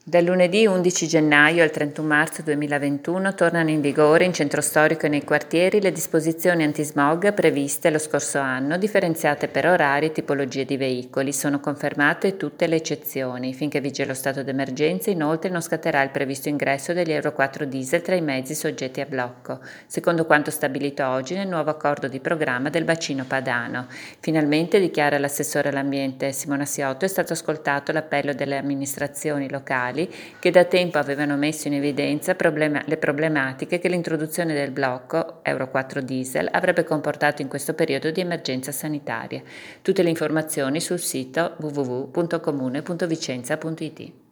Dal lunedì 11 gennaio al 31 marzo 2021 tornano in vigore in centro storico e nei quartieri le disposizioni antismog previste lo scorso anno, differenziate per orari e tipologie di veicoli. Sono confermate tutte le eccezioni. Finché vige lo stato d'emergenza, inoltre non scatterà il previsto ingresso degli Euro 4 diesel tra i mezzi soggetti a blocco, secondo quanto stabilito oggi nel nuovo accordo di programma del bacino padano. Finalmente, dichiara l'assessore all'ambiente Simona Siotto, è stato ascoltato l'appello delle amministrazioni locali che da tempo avevano messo in evidenza le problematiche che l'introduzione del blocco Euro 4 diesel avrebbe comportato in questo periodo di emergenza sanitaria. Tutte le informazioni sul sito www.comune.vicenza.it.